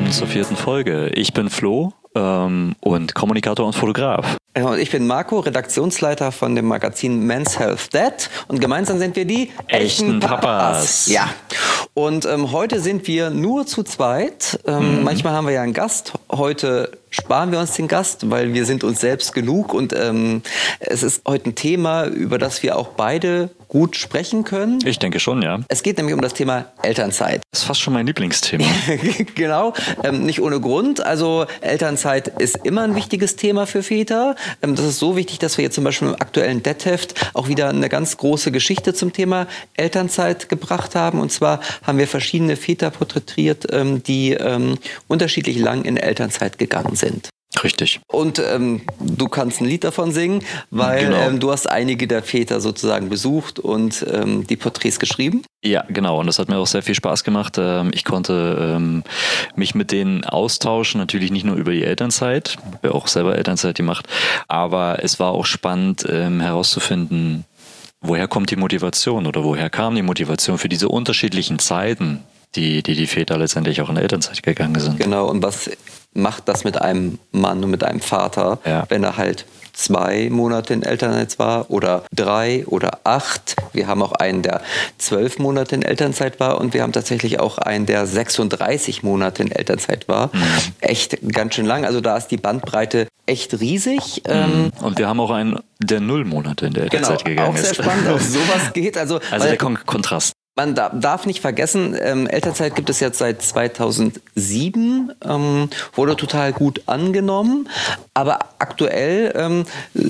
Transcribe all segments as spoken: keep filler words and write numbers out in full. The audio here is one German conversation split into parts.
willkommen zur vierten Folge. Ich bin Flo ähm, und Kommunikator und Fotograf. Und ich bin Marco, Redaktionsleiter von dem Magazin Men's Health Dad. Und gemeinsam sind wir die echten Papas. Papas. Ja. Und ähm, heute sind wir nur zu zweit. Ähm, mhm. Manchmal haben wir ja einen Gast. Heute sparen wir uns den Gast, weil wir sind uns selbst genug. Und ähm, es ist heute ein Thema, über das wir auch beide gut sprechen können. Ich denke schon, ja. Es geht nämlich um das Thema Elternzeit. Das ist fast schon mein Lieblingsthema. Genau, ähm, nicht ohne Grund. Also Elternzeit ist immer ein wichtiges Thema für Väter. Ähm, das ist so wichtig, dass wir jetzt zum Beispiel im aktuellen Dad-Heft auch wieder eine ganz große Geschichte zum Thema Elternzeit gebracht haben. Und zwar haben wir verschiedene Väter porträtiert, ähm, die ähm, unterschiedlich lang in Elternzeit gegangen sind. Richtig. Und ähm, du kannst ein Lied davon singen, weil genau. ähm, du hast einige der Väter sozusagen besucht und ähm, die Porträts geschrieben. Ja, genau. Und das hat mir auch sehr viel Spaß gemacht. Ähm, ich konnte ähm, mich mit denen austauschen, natürlich nicht nur über die Elternzeit, ich habe ja auch selber Elternzeit gemacht, aber es war auch spannend ähm, herauszufinden, woher kommt die Motivation oder woher kam die Motivation für diese unterschiedlichen Zeiten, die die, die Väter letztendlich auch in Elternzeit gegangen sind. Genau, und was macht das mit einem Mann und mit einem Vater, ja. wenn er halt zwei Monate in Elternzeit war oder drei oder acht. Wir haben auch einen, der zwölf Monate in Elternzeit war und wir haben tatsächlich auch einen, der sechsunddreißig Monate in Elternzeit war. Mhm. Echt ganz schön lang. Also da ist die Bandbreite echt riesig. Mhm. Und wir haben auch einen, der null Monate in der Elternzeit genau, gegangen auch ist. Sehr spannend, auch sowas geht. Also, also der Kon- Kontrast. Man darf nicht vergessen, ähm, Elternzeit gibt es jetzt seit zweitausendsieben, ähm, wurde total gut angenommen, aber aktuell ähm,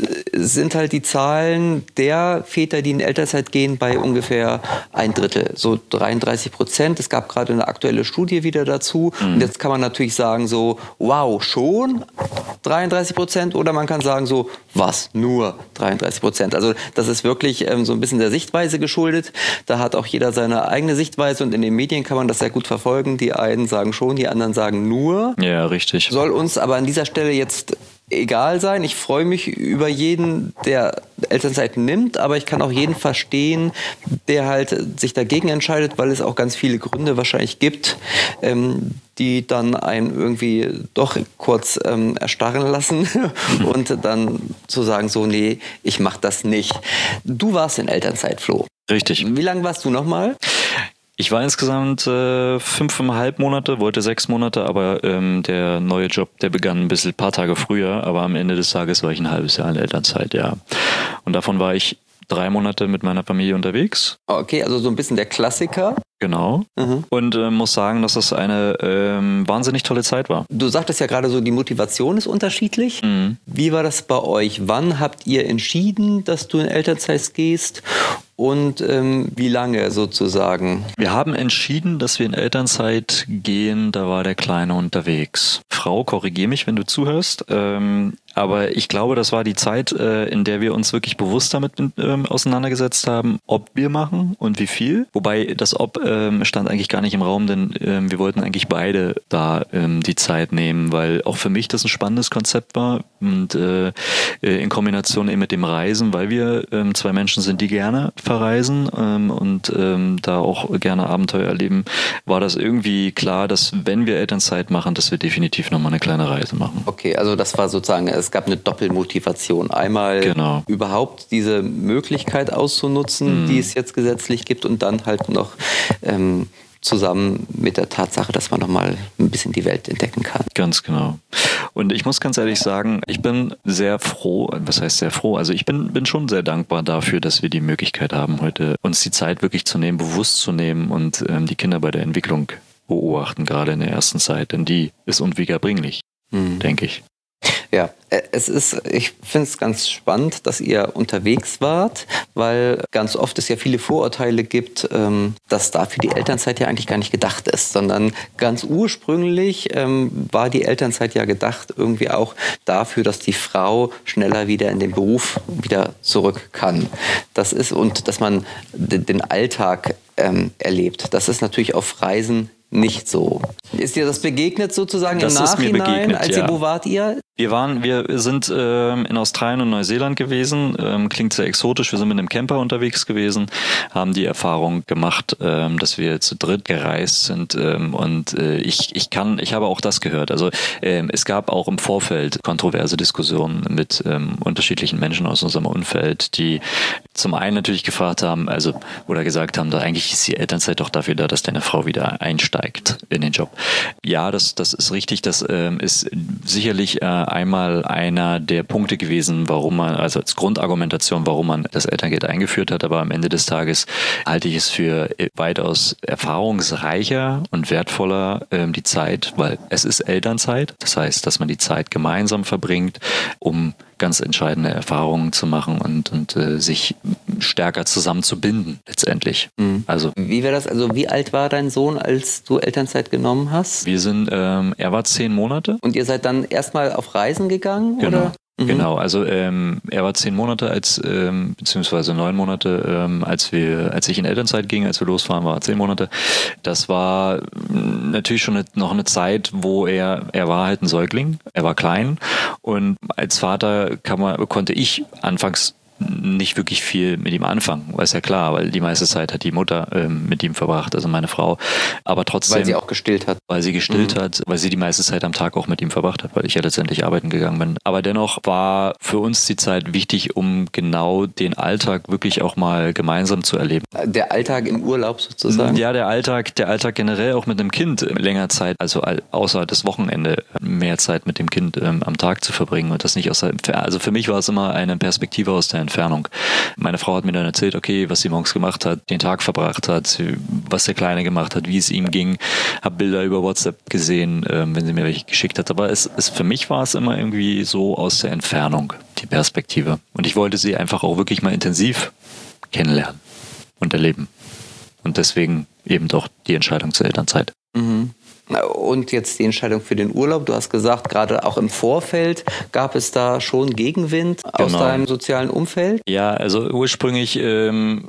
sind halt die Zahlen der Väter, die in Elternzeit gehen, bei ungefähr ein Drittel, so dreiunddreißig Prozent. Es gab gerade eine aktuelle Studie wieder dazu mhm. und jetzt kann man natürlich sagen so, wow, schon dreiunddreißig Prozent oder man kann sagen so, was, nur dreiunddreißig Prozent. Also das ist wirklich ähm, so ein bisschen der Sichtweise geschuldet. Da hat auch jeder seine eigene Sichtweise und in den Medien kann man das sehr gut verfolgen. Die einen sagen schon, die anderen sagen nur. Ja, richtig. Soll uns aber an dieser Stelle jetzt egal sein. Ich freue mich über jeden, der Elternzeit nimmt, aber ich kann auch jeden verstehen, der halt sich dagegen entscheidet, weil es auch ganz viele Gründe wahrscheinlich gibt, ähm, die dann einen irgendwie doch kurz ähm, erstarren lassen und dann zu sagen, so, nee, ich mach das nicht. Du warst in Elternzeit, Flo. Richtig. Wie lange warst du nochmal? Ich war insgesamt äh, fünfeinhalb Monate, wollte sechs Monate, aber ähm, der neue Job, der begann ein bisschen ein paar Tage früher, aber am Ende des Tages war ich ein halbes Jahr in Elternzeit, ja. Und davon war ich drei Monate mit meiner Familie unterwegs. Okay, also so ein bisschen der Klassiker. Genau. Mhm. Und äh, muss sagen, dass das eine ähm, wahnsinnig tolle Zeit war. Du sagtest ja gerade so, die Motivation ist unterschiedlich. Mhm. Wie war das bei euch? Wann habt ihr entschieden, dass du in Elternzeit gehst? Und ähm, wie lange sozusagen? Wir haben entschieden, dass wir in Elternzeit gehen, da war der Kleine unterwegs. Frau, korrigier mich, wenn du zuhörst. Ähm, aber ich glaube, das war die Zeit, äh, in der wir uns wirklich bewusst damit ähm, auseinandergesetzt haben, ob wir machen und wie viel. Wobei das Ob ähm, stand eigentlich gar nicht im Raum, denn ähm, wir wollten eigentlich beide da ähm, die Zeit nehmen, weil auch für mich das ein spannendes Konzept war und äh, in Kombination eben mit dem Reisen, weil wir ähm, zwei Menschen sind, die gerne verreisen ähm, und ähm, da auch gerne Abenteuer erleben, war das irgendwie klar, dass wenn wir Elternzeit machen, dass wir definitiv nochmal eine kleine Reise machen. Okay, also das war sozusagen, es gab eine Doppelmotivation. Einmal genau. überhaupt diese Möglichkeit auszunutzen, mm. die es jetzt gesetzlich gibt und dann halt noch ähm, zusammen mit der Tatsache, dass man nochmal ein bisschen die Welt entdecken kann. Ganz genau. Und ich muss ganz ehrlich sagen, ich bin sehr froh, was heißt sehr froh, also ich bin, bin schon sehr dankbar dafür, dass wir die Möglichkeit haben, heute uns die Zeit wirklich zu nehmen, bewusst zu nehmen und ähm, die Kinder bei der Entwicklung beobachten, gerade in der ersten Zeit, denn die ist unwiederbringlich, mhm. denke ich. Ja, es ist, ich finde es ganz spannend, dass ihr unterwegs wart, weil ganz oft es ja viele Vorurteile gibt, ähm, dass dafür die Elternzeit ja eigentlich gar nicht gedacht ist, sondern ganz ursprünglich ähm, war die Elternzeit ja gedacht irgendwie auch dafür, dass die Frau schneller wieder in den Beruf wieder zurück kann. Das ist, und dass man d- den Alltag ähm, erlebt. Das ist natürlich auf Reisen nicht so. Ist dir das begegnet sozusagen das im Nachhinein? Ist mir begegnet, als ja. ihr, wo wart ihr? Wir waren, wir sind ähm, in Australien und Neuseeland gewesen. Ähm, klingt sehr exotisch. Wir sind mit einem Camper unterwegs gewesen, haben die Erfahrung gemacht, ähm, dass wir zu dritt gereist sind. Ähm, und äh, ich, ich kann, ich habe auch das gehört. Also ähm, es gab auch im Vorfeld kontroverse Diskussionen mit ähm, unterschiedlichen Menschen aus unserem Umfeld, die zum einen natürlich gefragt haben, also oder gesagt haben, da eigentlich ist die Elternzeit doch dafür da, dass deine Frau wieder einsteigt in den Job. Ja, das, das ist richtig. Das ähm, ist sicherlich äh, einmal einer der Punkte gewesen, warum man, also als Grundargumentation, warum man das Elterngeld eingeführt hat, aber am Ende des Tages halte ich es für weitaus erfahrungsreicher und wertvoller ähm, die Zeit, weil es ist Elternzeit, das heißt, dass man die Zeit gemeinsam verbringt, um ganz entscheidende Erfahrungen zu machen und, und äh, sich stärker zusammenzubinden letztendlich. Mhm. Also wie wäre das? Also wie alt war dein Sohn, als du Elternzeit genommen hast? Wir sind, ähm, er war zehn Monate. Und ihr seid dann erstmal auf Reisen gegangen? Genau. Oder? Mhm. Genau, also ähm, er war zehn Monate als, ähm, beziehungsweise neun Monate, ähm, als wir, als ich in Elternzeit ging, als wir losfahren, war er zehn Monate. Das war natürlich schon eine, noch eine Zeit, wo er, er war halt ein Säugling, er war klein und als Vater kann man, konnte ich anfangs nicht wirklich viel mit ihm anfangen, ist ja klar, weil die meiste Zeit hat die Mutter ähm, mit ihm verbracht, also meine Frau. Aber trotzdem. Weil sie auch gestillt hat. Weil sie gestillt mhm. hat, weil sie die meiste Zeit am Tag auch mit ihm verbracht hat, weil ich ja letztendlich arbeiten gegangen bin. Aber dennoch war für uns die Zeit wichtig, um genau den Alltag wirklich auch mal gemeinsam zu erleben. Der Alltag im Urlaub sozusagen? Ja, der Alltag, der Alltag generell auch mit einem Kind länger Zeit, also außer das Wochenende mehr Zeit mit dem Kind ähm, am Tag zu verbringen und das nicht aus der, also für mich war es immer eine Perspektive aus der Entfernung. Meine Frau hat mir dann erzählt, okay, was sie morgens gemacht hat, den Tag verbracht hat, was der Kleine gemacht hat, wie es ihm ging. Habe Bilder über WhatsApp gesehen, ähm, wenn sie mir welche geschickt hat. Aber es, es, für mich war es immer irgendwie so aus der Entfernung, die Perspektive. Und ich wollte sie einfach auch wirklich mal intensiv kennenlernen und erleben. Und deswegen eben doch die Entscheidung zur Elternzeit. Mhm. Und jetzt die Entscheidung für den Urlaub. Du hast gesagt, gerade auch im Vorfeld gab es da schon Gegenwind genau. aus deinem sozialen Umfeld? Ja, also ursprünglich ähm,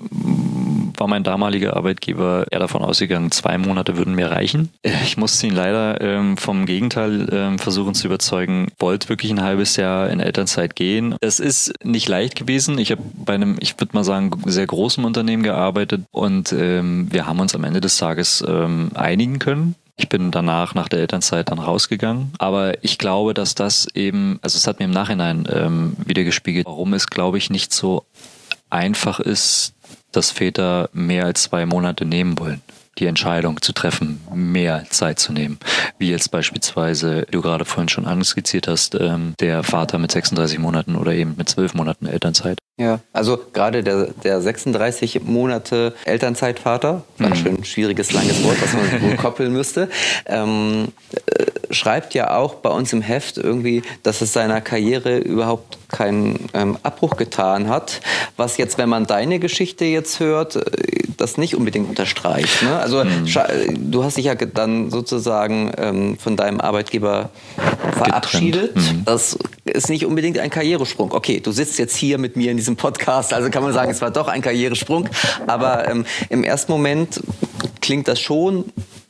war mein damaliger Arbeitgeber eher davon ausgegangen, zwei Monate würden mir reichen. Ich musste ihn leider ähm, vom Gegenteil ähm, versuchen zu überzeugen, wollte wirklich ein halbes Jahr in Elternzeit gehen. Es ist nicht leicht gewesen. Ich habe bei einem, ich würde mal sagen, sehr großen Unternehmen gearbeitet und ähm, wir haben uns am Ende des Tages ähm, einigen können. Ich bin danach, nach der Elternzeit, dann rausgegangen. Aber ich glaube, dass das eben, also es hat mir im Nachhinein ähm, wieder gespiegelt, warum es, glaube ich, nicht so einfach ist, dass Väter mehr als zwei Monate nehmen wollen, die Entscheidung zu treffen, mehr Zeit zu nehmen. Wie jetzt beispielsweise, du gerade vorhin schon anskizziert hast, ähm, der Vater mit sechsunddreißig Monaten oder eben mit zwölf Monaten Elternzeit. Ja, also gerade der, der sechsunddreißig Monate Elternzeitvater, ganz schön ein schwieriges, langes Wort, was man koppeln müsste, ähm, äh, schreibt ja auch bei uns im Heft irgendwie, dass es seiner Karriere überhaupt keinen ähm, Abbruch getan hat, was jetzt, wenn man deine Geschichte jetzt hört, das nicht unbedingt unterstreicht. Ne? Also mhm. du hast dich ja dann sozusagen ähm, von deinem Arbeitgeber verabschiedet. Mhm. Das ist nicht unbedingt ein Karrieresprung. Okay, du sitzt jetzt hier mit mir in diesem Podcast, also kann man sagen, es war doch ein Karrieresprung. Aber ähm, im ersten Moment klingt das schon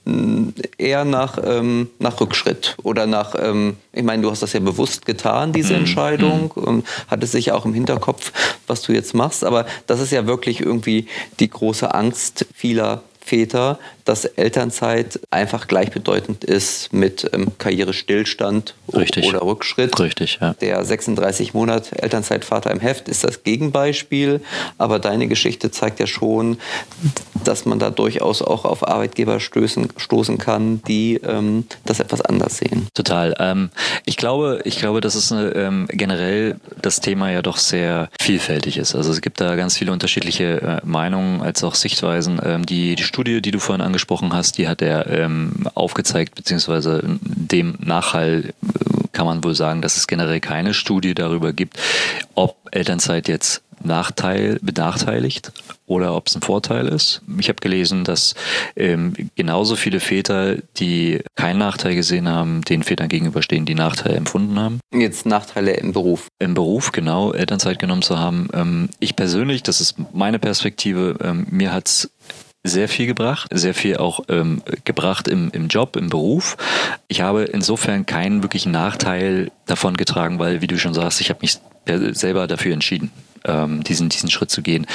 eher nach, ähm, nach Rückschritt oder nach, ähm, ich meine, du hast das ja bewusst getan, diese Entscheidung, ähm, hattest sicher auch im Hinterkopf, was du jetzt machst, aber das ist ja wirklich irgendwie die große Angst vieler Väter, dass Elternzeit einfach gleichbedeutend ist mit ähm, Karrierestillstand Richtig. oder Rückschritt. Richtig, ja. Der sechsunddreißig Monate Elternzeitvater im Heft ist das Gegenbeispiel, aber deine Geschichte zeigt ja schon, dass man da durchaus auch auf Arbeitgeber stößen, stoßen kann, die ähm, das etwas anders sehen. Total. Ähm, ich glaube, ich glaube, dass es eine, ähm, generell das Thema ja doch sehr vielfältig ist. Also es gibt da ganz viele unterschiedliche äh, Meinungen als auch Sichtweisen. Ähm, die, die Studie, die du vorhin angesprochen hast, die hat er ähm, aufgezeigt, beziehungsweise dem Nachhall äh, kann man wohl sagen, dass es generell keine Studie darüber gibt, ob Elternzeit jetzt Nachteil, benachteiligt oder ob es ein Vorteil ist. Ich habe gelesen, dass ähm, genauso viele Väter, die keinen Nachteil gesehen haben, den Vätern gegenüberstehen, die Nachteile empfunden haben. Jetzt Nachteile im Beruf. Im Beruf, genau, Elternzeit genommen zu haben. Ähm, ich persönlich, das ist meine Perspektive, ähm, mir hat's sehr viel gebracht, sehr viel auch ähm, gebracht im, im Job, im Beruf. Ich habe insofern keinen wirklichen Nachteil davon getragen, weil, wie du schon sagst, ich habe mich selber dafür entschieden, ähm, diesen, diesen Schritt zu gehen.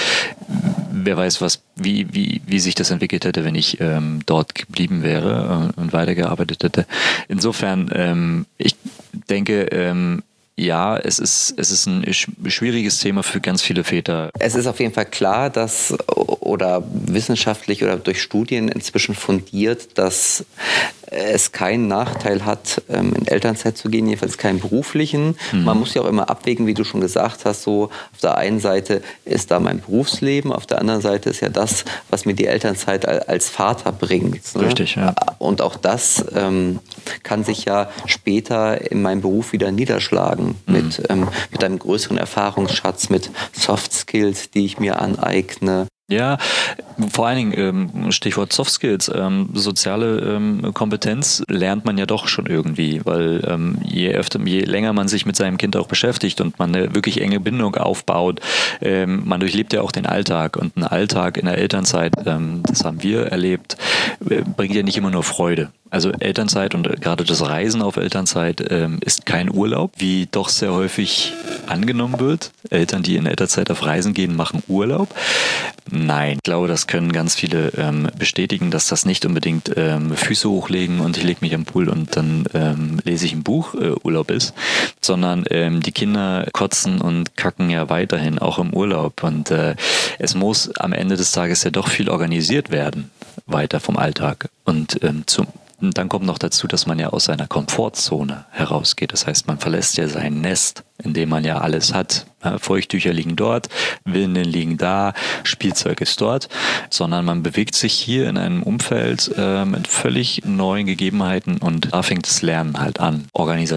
Wer weiß, was, wie, wie, wie sich das entwickelt hätte, wenn ich ähm, dort geblieben wäre äh, und weitergearbeitet hätte. Insofern, ähm, ich denke, ähm, ja, es ist, es ist ein schwieriges Thema für ganz viele Väter. Es ist auf jeden Fall klar, dass oder wissenschaftlich oder durch Studien inzwischen fundiert, dass es keinen Nachteil hat, in Elternzeit zu gehen, jedenfalls keinen beruflichen. Mhm. Man muss ja auch immer abwägen, wie du schon gesagt hast, so auf der einen Seite ist da mein Berufsleben, auf der anderen Seite ist ja das, was mir die Elternzeit als Vater bringt. Ne? Richtig, ja. Und auch das ähm, kann sich ja später in meinem Beruf wieder niederschlagen, mhm. mit, ähm, mit einem größeren Erfahrungsschatz, mit Soft Skills, die ich mir aneigne. Ja, vor allen Dingen ähm, Stichwort Soft Skills, ähm, soziale ähm, Kompetenz lernt man ja doch schon irgendwie, weil ähm, je öfter, je länger man sich mit seinem Kind auch beschäftigt und man eine wirklich enge Bindung aufbaut, ähm, man durchlebt ja auch den Alltag und ein Alltag in der Elternzeit, ähm, das haben wir erlebt, äh, bringt ja nicht immer nur Freude. Also Elternzeit und gerade das Reisen auf Elternzeit ähm, ist kein Urlaub, wie doch sehr häufig angenommen wird. Eltern, die in Elternzeit auf Reisen gehen, machen Urlaub. Nein, ich glaube, das können ganz viele ähm, bestätigen, dass das nicht unbedingt ähm, Füße hochlegen und ich lege mich am Pool und dann ähm, lese ich ein Buch äh, Urlaub ist, sondern ähm, die Kinder kotzen und kacken ja weiterhin auch im Urlaub und äh, es muss am Ende des Tages ja doch viel organisiert werden, weiter vom Alltag und ähm, zum Und dann kommt noch dazu, dass man ja aus seiner Komfortzone herausgeht. Das heißt, man verlässt ja sein Nest, in dem man ja alles hat. Feuchttücher liegen dort, Windeln liegen da, Spielzeug ist dort, sondern man bewegt sich hier in einem Umfeld äh, mit völlig neuen Gegebenheiten und da fängt das Lernen halt an.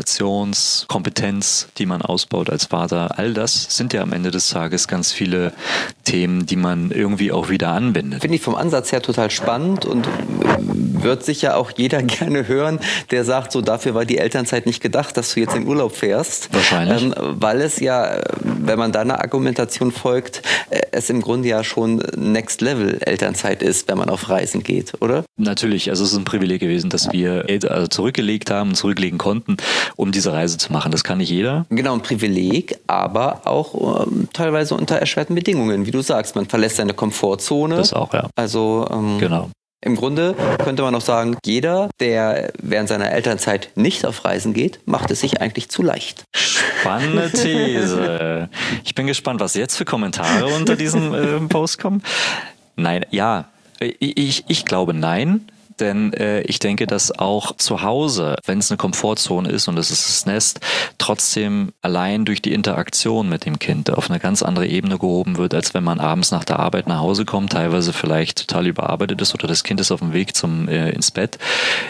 Organisationskompetenz, die man ausbaut als Vater, all das sind ja am Ende des Tages ganz viele Themen, die man irgendwie auch wieder anwendet. Finde ich vom Ansatz her total spannend und wird sicher auch jeder gerne hören, der sagt, so dafür war die Elternzeit nicht gedacht, dass du jetzt in Urlaub fährst. Wahrscheinlich. Ähm, weil es ja, wenn man deiner Argumentation folgt, es im Grunde ja schon Next Level Elternzeit ist, wenn man auf Reisen geht, oder? Natürlich, also es ist ein Privileg gewesen, dass wir also zurückgelegt haben, zurücklegen konnten, um diese Reise zu machen. Das kann nicht jeder. Genau, ein Privileg, aber auch ähm, teilweise unter erschwerten Bedingungen, wie du sagst. Man verlässt seine Komfortzone. Das auch, ja. Also ähm, genau. Im Grunde könnte man auch sagen, jeder, der während seiner Elternzeit nicht auf Reisen geht, macht es sich eigentlich zu leicht. Spannende These. Ich bin gespannt, was jetzt für Kommentare unter diesem äh, Post kommen. Nein, ja, ich, ich glaube nein. Denn äh, ich denke, dass auch zu Hause, wenn es eine Komfortzone ist und es ist das Nest, trotzdem allein durch die Interaktion mit dem Kind auf eine ganz andere Ebene gehoben wird, als wenn man abends nach der Arbeit nach Hause kommt, teilweise vielleicht total überarbeitet ist oder das Kind ist auf dem Weg zum äh, ins Bett.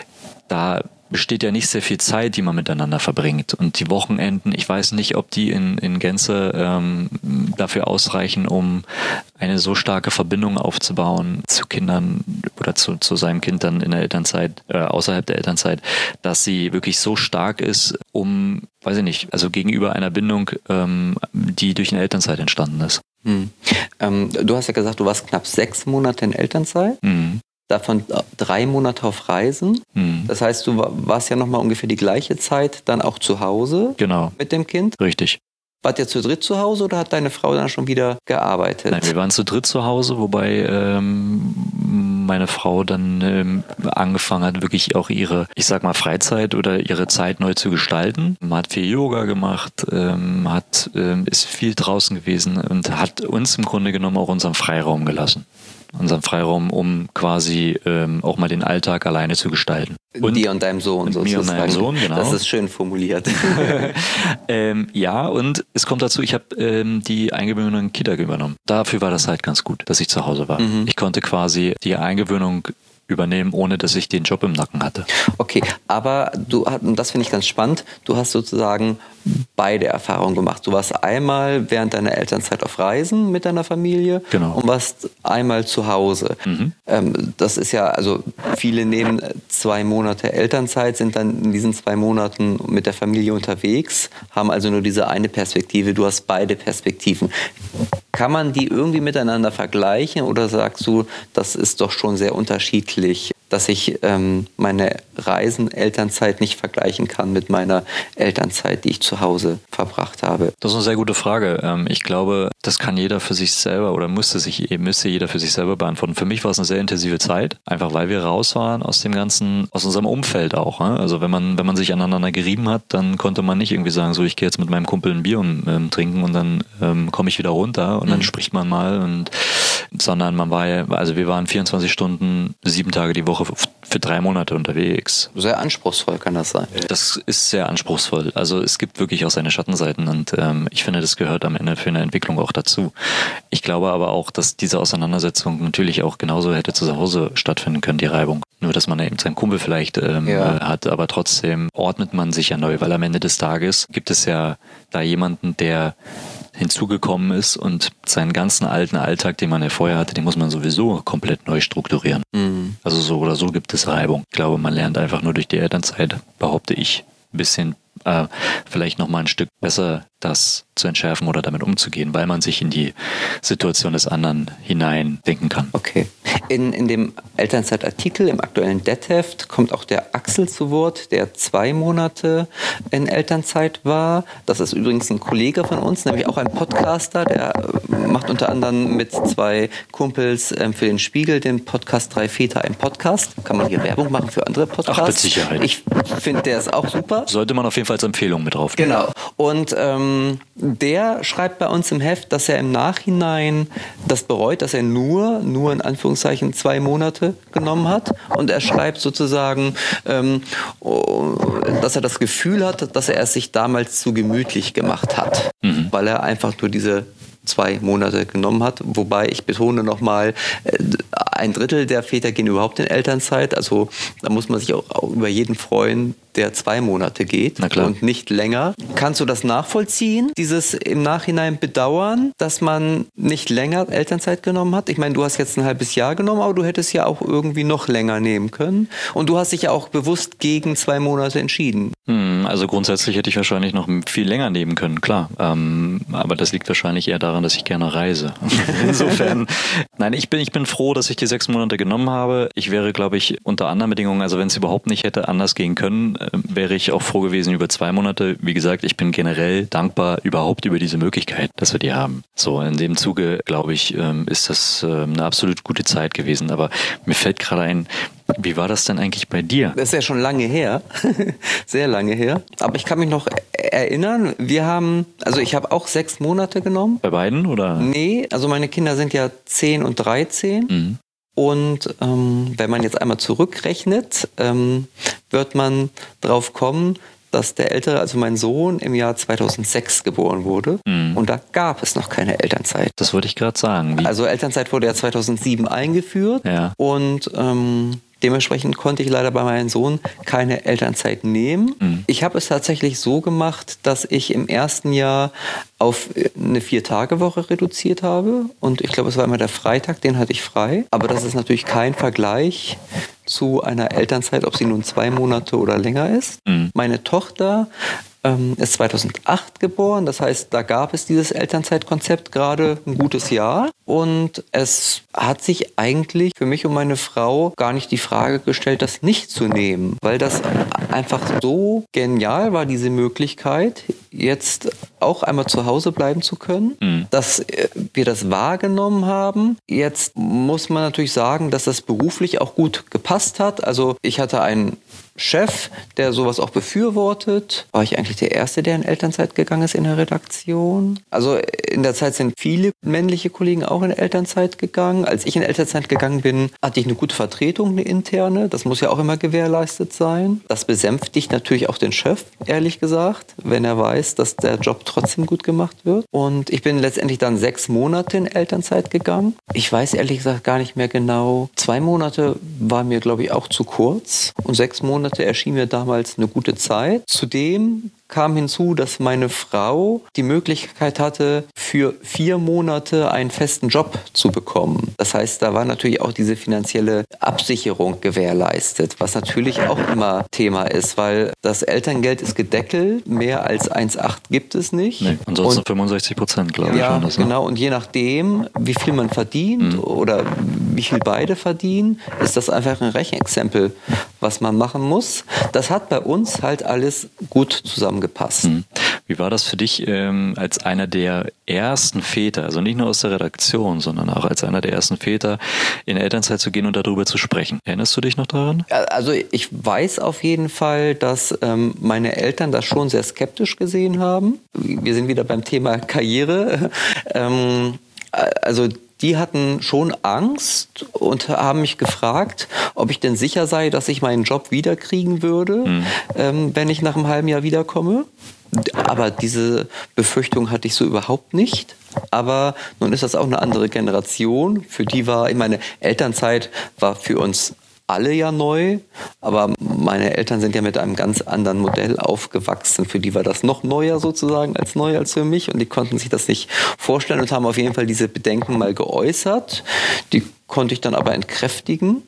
Da besteht ja nicht sehr viel Zeit, die man miteinander verbringt. Und die Wochenenden, ich weiß nicht, ob die in, in Gänze ähm, dafür ausreichen, um eine so starke Verbindung aufzubauen zu Kindern oder zu, zu seinem Kind dann in der Elternzeit, äh, außerhalb der Elternzeit, dass sie wirklich so stark ist, um, weiß ich nicht, also gegenüber einer Bindung, ähm, die durch eine Elternzeit entstanden ist. Hm. Ähm, du hast ja gesagt, du warst knapp sechs Monate in Elternzeit. Mhm. Davon drei Monate auf Reisen. Mhm. Das heißt, du warst ja nochmal ungefähr die gleiche Zeit dann auch zu Hause genau. mit dem Kind. Richtig. Wart ihr zu dritt zu Hause oder hat deine Frau dann schon wieder gearbeitet? Nein, wir waren zu dritt zu Hause, wobei ähm, meine Frau dann ähm, angefangen hat, wirklich auch ihre, ich sag mal, Freizeit oder ihre Zeit neu zu gestalten. Man hat viel Yoga gemacht, ähm, hat, ähm, ist viel draußen gewesen und hat uns im Grunde genommen auch unseren Freiraum gelassen. Unseren Freiraum, um quasi ähm, auch mal den Alltag alleine zu gestalten. Und dir und deinem Sohn sozusagen. Mir und meinem Sohn, genau. Das ist schön formuliert. ähm, ja, und es kommt dazu, ich habe ähm, die Eingewöhnung in Kita übernommen. Dafür war das halt ganz gut, dass ich zu Hause war. Mhm. Ich konnte quasi die Eingewöhnung übernehmen, ohne dass ich den Job im Nacken hatte. Okay, aber du, und das finde ich ganz spannend, du hast sozusagen beide Erfahrungen gemacht. Du warst einmal während deiner Elternzeit auf Reisen mit deiner Familie genau. und warst einmal zu Hause. Mhm. Ähm, das ist ja, also viele nehmen zwei Monate Elternzeit, sind dann in diesen zwei Monaten mit der Familie unterwegs, haben also nur diese eine Perspektive. Du hast beide Perspektiven. Kann man die irgendwie miteinander vergleichen oder sagst du, das ist doch schon sehr unterschiedlich, dass ich ähm, meine Reisen, Elternzeit nicht vergleichen kann mit meiner Elternzeit, die ich zu Hause verbracht habe? Das ist eine sehr gute Frage. Ich glaube, das kann jeder für sich selber oder müsste sich müsste jeder für sich selber beantworten. Für mich war es eine sehr intensive Zeit, einfach weil wir raus waren aus dem ganzen, aus unserem Umfeld auch. Also wenn man wenn man sich aneinander gerieben hat, dann konnte man nicht irgendwie sagen, so ich gehe jetzt mit meinem Kumpel ein Bier und, ähm, trinken und dann ähm, komme ich wieder runter und dann mhm. spricht man mal und sondern man war ja, also wir waren vierundzwanzig Stunden, sieben Tage die Woche für drei Monate unterwegs. Sehr anspruchsvoll kann das sein. Das ist sehr anspruchsvoll. Also es gibt wirklich auch seine Schattenseiten und ähm, ich finde, das gehört am Ende für eine Entwicklung auch dazu. Ich glaube aber auch, dass diese Auseinandersetzung natürlich auch genauso hätte zu Hause stattfinden können, die Reibung. Nur, dass man eben seinen Kumpel vielleicht ähm, ja. hat, aber trotzdem ordnet man sich ja neu, weil am Ende des Tages gibt es ja da jemanden, der hinzugekommen ist und seinen ganzen alten Alltag, den man ja vorher hatte, den muss man sowieso komplett neu strukturieren. Mhm. Also so oder so gibt es Reibung. Ich glaube, man lernt einfach nur durch die Elternzeit, behaupte ich, ein bisschen äh, vielleicht nochmal ein Stück besser das zu entschärfen oder damit umzugehen, weil man sich in die Situation des anderen hinein denken kann. Okay. In, in dem Elternzeitartikel im aktuellen Det-Heft kommt auch der Axel zu Wort, der zwei Monate in Elternzeit war. Das ist übrigens ein Kollege von uns, nämlich auch ein Podcaster, der macht unter anderem mit zwei Kumpels für den Spiegel den Podcast Drei Väter ein Podcast. Kann man hier Werbung machen für andere Podcasts? Ach, mit Sicherheit. Ich finde, der ist auch super. Sollte man auf jeden Fall als Empfehlung mit draufnehmen. Genau. Und ähm, der schreibt bei uns im Heft, dass er im Nachhinein das bereut, dass er nur, nur in Anführungszeichen zwei Monate genommen hat. Und er schreibt sozusagen, ähm, dass er das Gefühl hat, dass er es sich damals zu gemütlich gemacht hat, mhm. weil er einfach nur diese zwei Monate genommen hat. Wobei ich betone nochmal, ein Drittel der Väter gehen überhaupt in Elternzeit. Also da muss man sich auch, auch über jeden freuen, der zwei Monate geht und nicht länger. Kannst du das nachvollziehen, dieses im Nachhinein bedauern, dass man nicht länger Elternzeit genommen hat? Ich meine, du hast jetzt ein halbes Jahr genommen, aber du hättest ja auch irgendwie noch länger nehmen können. Und du hast dich ja auch bewusst gegen zwei Monate entschieden. Hm, also grundsätzlich hätte ich wahrscheinlich noch viel länger nehmen können, klar. Ähm, aber das liegt wahrscheinlich eher daran, dass ich gerne reise. Insofern, nein, ich bin, ich bin froh, dass ich die sechs Monate genommen habe. Ich wäre, glaube ich, unter anderen Bedingungen, also wenn es überhaupt nicht hätte anders gehen können, wäre ich auch froh gewesen über zwei Monate. Wie gesagt, ich bin generell dankbar überhaupt über diese Möglichkeit, dass wir die haben. So, in dem Zuge, glaube ich, ist das eine absolut gute Zeit gewesen. Aber mir fällt gerade ein, wie war das denn eigentlich bei dir? Das ist ja schon lange her, sehr lange her. Aber ich kann mich noch erinnern, wir haben, also ich habe auch sechs Monate genommen. Bei beiden, oder? Nee, also meine Kinder sind ja zehn und dreizehn. Mhm. Und ähm, wenn man jetzt einmal zurückrechnet, ähm, wird man drauf kommen, dass der Ältere, also mein Sohn, im Jahr zweitausendsechs geboren wurde. Mhm. Und da gab es noch keine Elternzeit. Das wollte ich gerade sagen. Wie? Also Elternzeit wurde ja zweitausendsieben eingeführt. Ja. Und ähm, dementsprechend konnte ich leider bei meinem Sohn keine Elternzeit nehmen. Mhm. Ich habe es tatsächlich so gemacht, dass ich im ersten Jahr auf eine Vier-Tage-Woche reduziert habe. Und ich glaube, es war immer der Freitag, den hatte ich frei. Aber das ist natürlich kein Vergleich zu einer Elternzeit, ob sie nun zwei Monate oder länger ist. Mhm. Meine Tochter ähm, ist zweitausendacht geboren. Das heißt, da gab es dieses Elternzeitkonzept gerade ein gutes Jahr. Und es hat sich eigentlich für mich und meine Frau gar nicht die Frage gestellt, das nicht zu nehmen. Weil das einfach so genial war, diese Möglichkeit, jetzt auch einmal zu Hause bleiben zu können, mhm. dass wir das wahrgenommen haben. Jetzt muss man natürlich sagen, dass das beruflich auch gut gepasst hat. Also ich hatte einen Chef, der sowas auch befürwortet. War ich eigentlich der Erste, der in Elternzeit gegangen ist in der Redaktion? Also in der Zeit sind viele männliche Kollegen auch in Elternzeit gegangen. Als ich in Elternzeit gegangen bin, hatte ich eine gute Vertretung, eine interne. Das muss ja auch immer gewährleistet sein. Das besänftigt natürlich auch den Chef, ehrlich gesagt, wenn er weiß, dass der Job trotzdem gut gemacht wird. Und ich bin letztendlich dann sechs Monate in Elternzeit gegangen. Ich weiß ehrlich gesagt gar nicht mehr genau. Zwei Monate war mir, glaube ich, auch zu kurz. Und sechs Monate erschien mir damals eine gute Zeit. Zudem kam hinzu, dass meine Frau die Möglichkeit hatte, für vier Monate einen festen Job zu bekommen. Das heißt, da war natürlich auch diese finanzielle Absicherung gewährleistet, was natürlich auch immer Thema ist, weil das Elterngeld ist gedeckelt, mehr als eins Komma acht gibt es nicht. Nee, ansonsten und, fünfundsechzig Prozent, glaube ich. Ja, das, ne? Genau. Und je nachdem, wie viel man verdient mhm. oder wie viel beide verdienen, ist das einfach ein Rechenexempel, was man machen muss. Das hat bei uns halt alles gut zusammengepasst. Mhm. Wie war das für dich ähm, als einer der ersten Väter, also nicht nur aus der Redaktion, sondern auch als einer der ersten Väter, in Elternzeit zu gehen und darüber zu sprechen? Erinnerst du dich noch daran? Also ich weiß auf jeden Fall, dass ähm, meine Eltern das schon sehr skeptisch gesehen haben. Wir sind wieder beim Thema Karriere. ähm, also die hatten schon Angst und haben mich gefragt, ob ich denn sicher sei, dass ich meinen Job wiederkriegen würde, mhm. ähm, wenn ich nach einem halben Jahr wiederkomme. Aber diese Befürchtung hatte ich so überhaupt nicht. Aber nun ist das auch eine andere Generation. Für die war, ich meine, Elternzeit war für uns alle ja neu, aber meine Eltern sind ja mit einem ganz anderen Modell aufgewachsen. Für die war das noch neuer sozusagen als neu als für mich und die konnten sich das nicht vorstellen und haben auf jeden Fall diese Bedenken mal geäußert. Die konnte ich dann aber entkräftigen.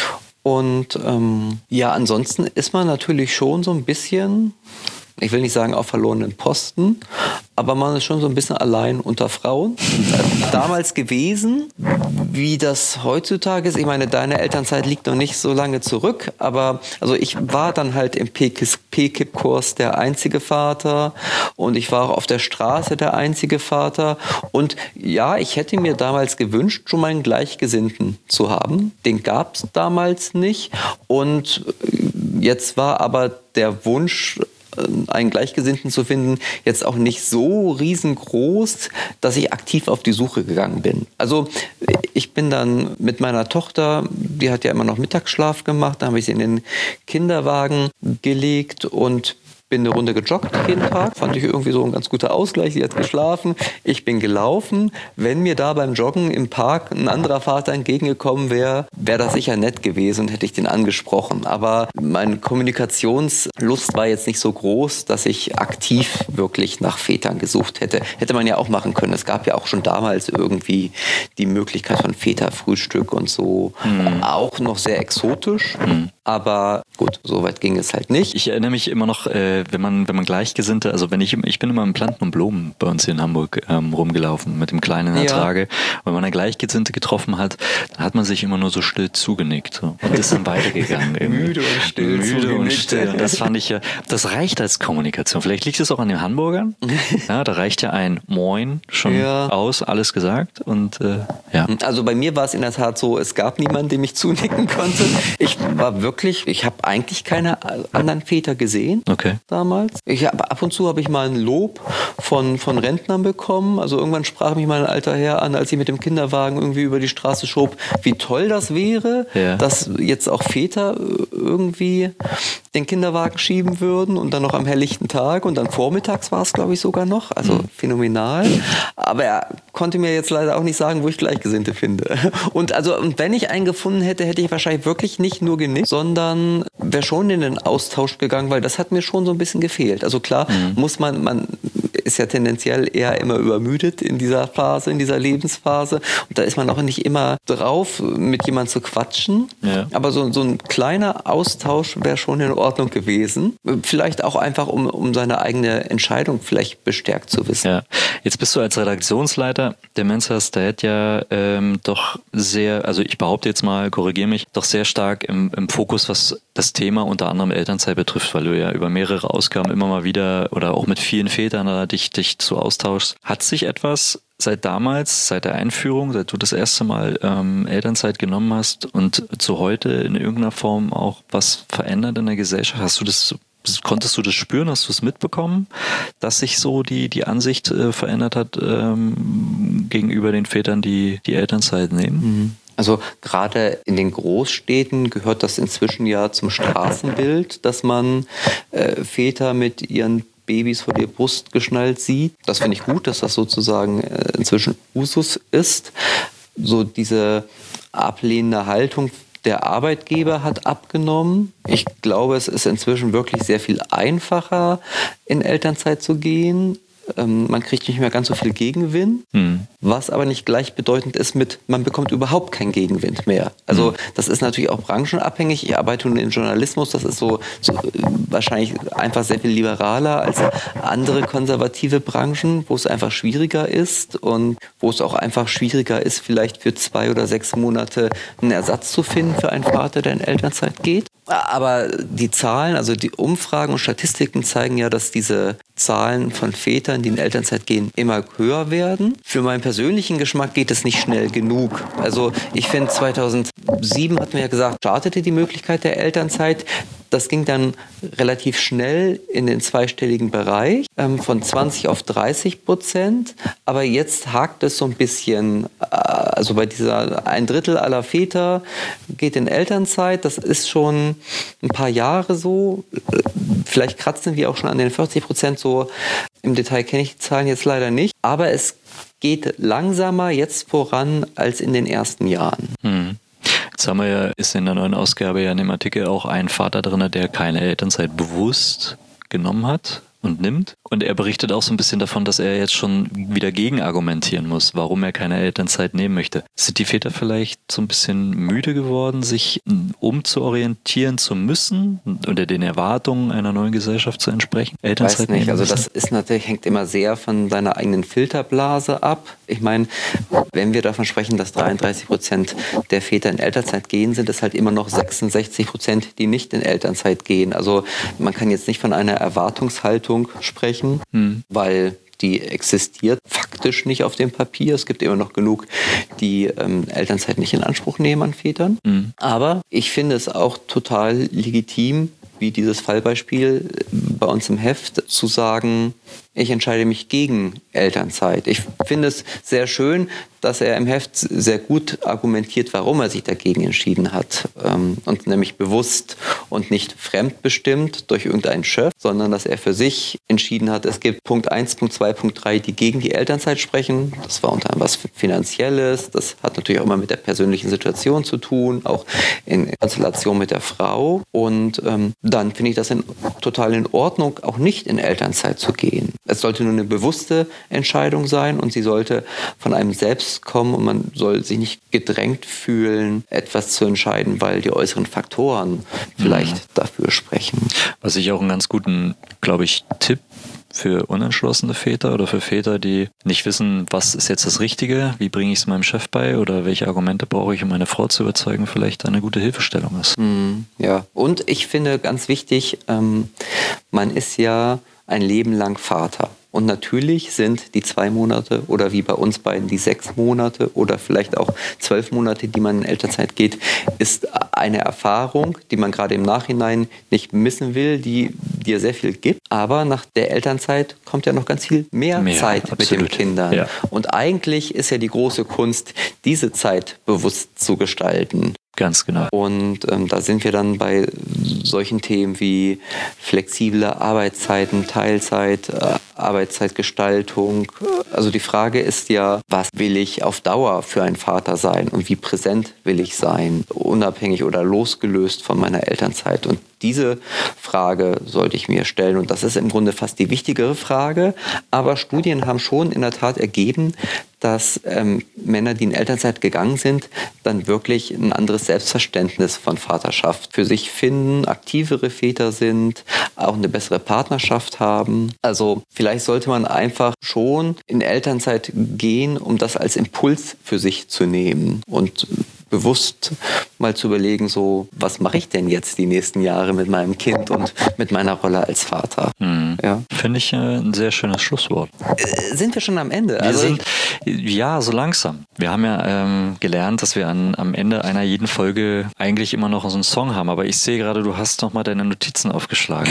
Und ähm, ja, ansonsten ist man natürlich schon so ein bisschen, ich will nicht sagen auf verlorenen Posten, aber man ist schon so ein bisschen allein unter Frauen. Damals gewesen, wie das heutzutage ist. Ich meine, deine Elternzeit liegt noch nicht so lange zurück, aber also ich war dann halt im P K I P-Kurs der einzige Vater und ich war auch auf der Straße der einzige Vater. Und ja, ich hätte mir damals gewünscht, schon mal einen Gleichgesinnten zu haben. Den gab es damals nicht. Und jetzt war aber der Wunsch, einen Gleichgesinnten zu finden, jetzt auch nicht so riesengroß, dass ich aktiv auf die Suche gegangen bin. Also ich bin dann mit meiner Tochter, die hat ja immer noch Mittagsschlaf gemacht, da habe ich sie in den Kinderwagen gelegt und bin eine Runde gejoggt jeden Tag, fand ich irgendwie so ein ganz guter Ausgleich. Sie hat geschlafen, ich bin gelaufen. Wenn mir da beim Joggen im Park ein anderer Vater entgegengekommen wäre, wäre das sicher nett gewesen und hätte ich den angesprochen. Aber meine Kommunikationslust war jetzt nicht so groß, dass ich aktiv wirklich nach Vätern gesucht hätte. Hätte man ja auch machen können. Es gab ja auch schon damals irgendwie die Möglichkeit von Väterfrühstück und so. Mhm. Auch noch sehr exotisch. Mhm. Aber gut, so weit ging es halt nicht. Ich erinnere mich immer noch, äh, wenn man wenn man Gleichgesinnte, also wenn ich ich bin immer im Planten und Blumen bei uns hier in Hamburg ähm, rumgelaufen mit dem Kleinen in der ja. Trage. Und wenn man eine Gleichgesinnte getroffen hat, dann hat man sich immer nur so still zugenickt so, und ist dann weitergegangen. Müde und still. Müde und still. Und das fand ich ja, das reicht als Kommunikation. Vielleicht liegt es auch an den Hamburgern. Ja, da reicht ja ein Moin schon ja. aus, alles gesagt. Und äh, ja. Also bei mir war es in der Tat so, es gab niemanden, dem ich zunicken konnte. Ich war wirklich, ich habe eigentlich keine anderen Väter gesehen. Okay. Damals. Ich hab, ab und zu habe ich mal ein Lob von, von Rentnern bekommen. Also irgendwann sprach mich mal ein alter Herr an, als ich mit dem Kinderwagen irgendwie über die Straße schob, wie toll das wäre, ja. dass jetzt auch Väter irgendwie den Kinderwagen schieben würden und dann noch am helllichten Tag und dann vormittags war es, glaube ich, sogar noch. Also mhm. phänomenal. Aber er konnte mir jetzt leider auch nicht sagen, wo ich Gleichgesinnte finde. Und also und wenn ich einen gefunden hätte, hätte ich wahrscheinlich wirklich nicht nur genickt, sondern wäre schon in den Austausch gegangen, weil das hat mir schon so ein bisschen gefehlt. Also klar, mhm. muss man, man ist ja tendenziell eher immer übermüdet in dieser Phase, in dieser Lebensphase. Und da ist man auch nicht immer drauf, mit jemandem zu quatschen. Ja. Aber so, so ein kleiner Austausch wäre schon in Ordnung gewesen. Vielleicht auch einfach, um, um seine eigene Entscheidung vielleicht bestärkt zu wissen. Ja. Jetzt bist du als Redaktionsleiter der Men's Dad ja ähm, doch sehr, also ich behaupte jetzt mal, korrigiere mich, doch sehr stark im, im Fokus, was das Thema unter anderem Elternzeit betrifft, weil du ja über mehrere Ausgaben immer mal wieder oder auch mit vielen Vätern da dich, dich zu austauschst. Hat sich etwas seit damals, seit der Einführung, seit du das erste Mal ähm, Elternzeit genommen hast und zu heute in irgendeiner Form auch was verändert in der Gesellschaft? Hast du das, konntest du das spüren? Hast du es mitbekommen, dass sich so die, die Ansicht äh, verändert hat ähm, gegenüber den Vätern, die die Elternzeit nehmen? Mhm. Also gerade in den Großstädten gehört das inzwischen ja zum Straßenbild, dass man äh, Väter mit ihren Babys vor der Brust geschnallt sieht. Das finde ich gut, dass das sozusagen äh, inzwischen Usus ist. So diese ablehnende Haltung der Arbeitgeber hat abgenommen. Ich glaube, es ist inzwischen wirklich sehr viel einfacher, in Elternzeit zu gehen. ähm, man kriegt nicht mehr ganz so viel Gegenwind, mhm. was aber nicht gleichbedeutend ist mit, man bekommt überhaupt keinen Gegenwind mehr. Also mhm. das ist natürlich auch branchenabhängig. Ich arbeite nun im Journalismus, das ist so, so wahrscheinlich einfach sehr viel liberaler als andere konservative Branchen, wo es einfach schwieriger ist und wo es auch einfach schwieriger ist, vielleicht für zwei oder sechs Monate einen Ersatz zu finden für einen Vater, der in Elternzeit geht. Aber die Zahlen, also die Umfragen und Statistiken zeigen ja, dass diese Zahlen von Vätern, die in Elternzeit gehen, immer höher werden. Für meinen persönlichen Geschmack geht es nicht schnell genug. Also ich finde, zweitausendsieben hatten wir ja gesagt, startete die Möglichkeit der Elternzeit. Das ging dann relativ schnell in den zweistelligen Bereich, ähm, von zwanzig auf dreißig Prozent. Aber jetzt hakt es so ein bisschen. Äh, also bei dieser ein Drittel aller Väter geht in Elternzeit. Das ist schon ein paar Jahre so. Vielleicht kratzen wir auch schon an den vierzig Prozent so. Im Detail kenne ich die Zahlen jetzt leider nicht. Aber es geht langsamer jetzt voran als in den ersten Jahren. Hm. Jetzt haben wir ja, ist in der neuen Ausgabe ja in dem Artikel auch ein Vater drin, der keine Elternzeit bewusst genommen hat und nimmt. Und er berichtet auch so ein bisschen davon, dass er jetzt schon wieder gegen argumentieren muss, warum er keine Elternzeit nehmen möchte. Sind die Väter vielleicht so ein bisschen müde geworden, sich umzuorientieren zu müssen oder den Erwartungen einer neuen Gesellschaft zu entsprechen? Elternzeit weiß nicht, also das ist natürlich, hängt immer sehr von seiner eigenen Filterblase ab. Ich meine, wenn wir davon sprechen, dass dreiunddreißig Prozent der Väter in Elternzeit gehen, sind es halt immer noch sechsundsechzig Prozent, die nicht in Elternzeit gehen. Also man kann jetzt nicht von einer Erwartungshaltung sprechen, hm. weil die existiert faktisch nicht auf dem Papier. Es gibt immer noch genug, die ähm, Elternzeit nicht in Anspruch nehmen an Vätern. Hm. Aber ich finde es auch total legitim, wie dieses Fallbeispiel bei uns im Heft, zu sagen, ich entscheide mich gegen Elternzeit. Ich finde es sehr schön, dass er im Heft sehr gut argumentiert, warum er sich dagegen entschieden hat. Und nämlich bewusst und nicht fremdbestimmt durch irgendeinen Chef, sondern dass er für sich entschieden hat, es gibt Punkt eins, Punkt zwei, Punkt drei, die gegen die Elternzeit sprechen. Das war unter anderem was Finanzielles. Das hat natürlich auch immer mit der persönlichen Situation zu tun, auch in Konstellation mit der Frau. Und ähm, dann finde ich das in, total in Ordnung, auch nicht in Elternzeit zu gehen. Es sollte nur eine bewusste Entscheidung sein und sie sollte von einem selbst kommen und man soll sich nicht gedrängt fühlen, etwas zu entscheiden, weil die äußeren Faktoren vielleicht mhm. dafür sprechen. Was ich auch einen ganz guten, glaube ich, Tipp für unentschlossene Väter oder für Väter, die nicht wissen, was ist jetzt das Richtige, wie bringe ich es meinem Chef bei oder welche Argumente brauche ich, um meine Frau zu überzeugen, vielleicht eine gute Hilfestellung ist. Mhm, ja, und ich finde ganz wichtig, ähm, man ist ja ein Leben lang Vater. Und natürlich sind die zwei Monate oder wie bei uns beiden die sechs Monate oder vielleicht auch zwölf Monate, die man in Elternzeit geht, ist eine Erfahrung, die man gerade im Nachhinein nicht missen will, die dir sehr viel gibt. Aber nach der Elternzeit kommt ja noch ganz viel mehr, mehr Zeit absolut. Mit den Kindern. Ja. Und eigentlich ist ja die große Kunst, diese Zeit bewusst zu gestalten. Ganz genau. Und ähm, da sind wir dann bei solchen Themen wie flexible Arbeitszeiten, Teilzeit, äh, Arbeitszeitgestaltung. Also die Frage ist ja, was will ich auf Dauer für ein Vater sein und wie präsent will ich sein, unabhängig oder losgelöst von meiner Elternzeit. Und diese Frage sollte ich mir stellen und das ist im Grunde fast die wichtigere Frage. Aber Studien haben schon in der Tat ergeben, dass ähm, Männer, die in Elternzeit gegangen sind, dann wirklich ein anderes Selbstverständnis von Vaterschaft für sich finden, aktivere Väter sind, auch eine bessere Partnerschaft haben. Also vielleicht sollte man einfach schon in Elternzeit gehen, um das als Impuls für sich zu nehmen und bewusst mal zu überlegen, so, was mache ich denn jetzt die nächsten Jahre mit meinem Kind und mit meiner Rolle als Vater? Hm. Ja. Finde ich äh, ein sehr schönes Schlusswort. Äh, sind wir schon am Ende? Wir also sind, ja, so langsam. Wir haben ja ähm, gelernt, dass wir an, am Ende einer jeden Folge eigentlich immer noch so einen Song haben, aber ich sehe gerade, du hast noch mal deine Notizen aufgeschlagen.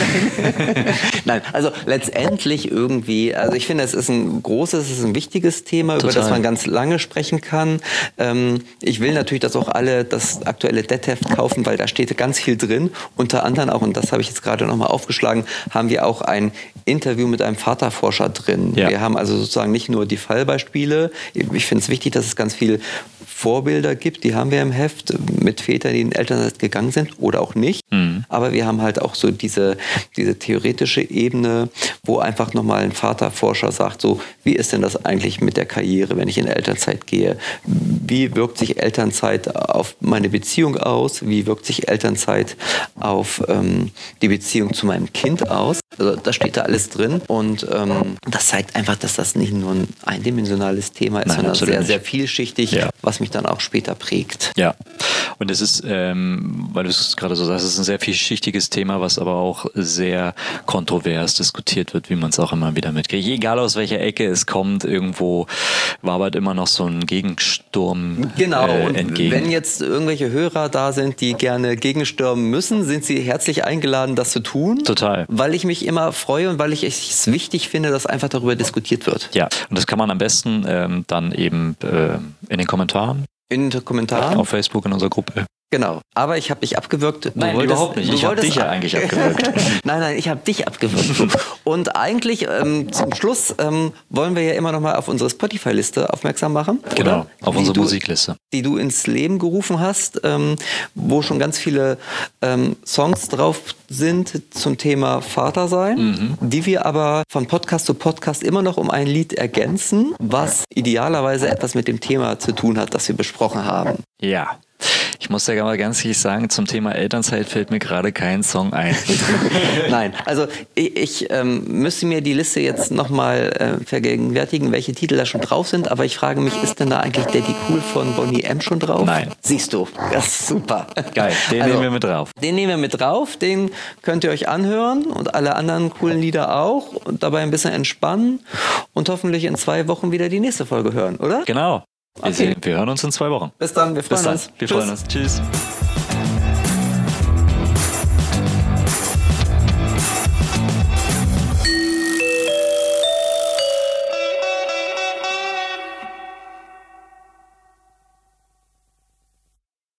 Nein, also letztendlich irgendwie, also ich finde, es ist ein großes, es ist ein wichtiges Thema, Total. Über das man ganz lange sprechen kann. Ähm, ich will natürlich, dass auch alle das aktuelle Deteft kaufen, weil da steht ganz viel drin. Unter anderem auch, und das habe ich jetzt gerade nochmal aufgeschlagen, haben wir auch ein Interview mit einem Vaterforscher drin. Ja. Wir haben also sozusagen nicht nur die Fallbeispiele. Ich finde es wichtig, dass es ganz viel Vorbilder gibt, die haben wir im Heft mit Vätern, die in Elternzeit gegangen sind oder auch nicht. Mhm. Aber wir haben halt auch so diese, diese theoretische Ebene, wo einfach nochmal ein Vaterforscher sagt, so, wie ist denn das eigentlich mit der Karriere, wenn ich in Elternzeit gehe? Wie wirkt sich Elternzeit auf meine Beziehung aus? Wie wirkt sich Elternzeit auf ähm, die Beziehung zu meinem Kind aus? Also das steht da alles drin und ähm, das zeigt einfach, dass das nicht nur ein eindimensionales Thema ist, Nein, sondern sehr, nicht. sehr vielschichtig, ja. was mich dann auch später prägt. Ja, und es ist, ähm, weil du es gerade so sagst, es ist ein sehr vielschichtiges Thema, was aber auch sehr kontrovers diskutiert wird, wie man es auch immer wieder mitkriegt. Egal aus welcher Ecke es kommt, irgendwo wabert immer noch so ein Gegensturm Genau, äh, und entgegen. Wenn jetzt irgendwelche Hörer da sind, die gerne gegenstürmen müssen, sind sie herzlich eingeladen, das zu tun. Total. Weil ich mich immer freue und weil ich es wichtig finde, dass einfach darüber diskutiert wird. Ja, und das kann man am besten ähm, dann eben äh, in den Kommentaren. In den Kommentaren? Auf Facebook in unserer Gruppe. Genau, aber ich habe dich abgewürgt. Du nein, wolltest, überhaupt nicht. Ich habe dich ja eigentlich abgewürgt. nein, nein, ich habe dich abgewürgt. Und eigentlich ähm, zum Schluss ähm, wollen wir ja immer noch mal auf unsere Spotify-Liste aufmerksam machen. Genau, oder? auf die unsere du, Musikliste. Die du ins Leben gerufen hast, ähm, wo schon ganz viele ähm, Songs drauf sind zum Thema Vatersein, mhm. die wir aber von Podcast zu Podcast immer noch um ein Lied ergänzen, was idealerweise etwas mit dem Thema zu tun hat, das wir besprochen haben. Ja. Ich muss ja mal ganz ehrlich sagen, zum Thema Elternzeit fällt mir gerade kein Song ein. Nein, also ich, ich ähm, müsste mir die Liste jetzt nochmal äh, vergegenwärtigen, welche Titel da schon drauf sind, aber ich frage mich, ist denn da eigentlich Daddy Cool von Boney M schon drauf? Nein. Siehst du, das ist super. Geil, den also, nehmen wir mit drauf. Den nehmen wir mit drauf, den könnt ihr euch anhören und alle anderen coolen Lieder auch und dabei ein bisschen entspannen und hoffentlich in zwei Wochen wieder die nächste Folge hören, oder? Genau. Wir, Okay. sehen, wir hören uns in zwei Wochen. Bis dann, wir freuen Bis dann. uns. Wir Tschüss. freuen uns. Tschüss.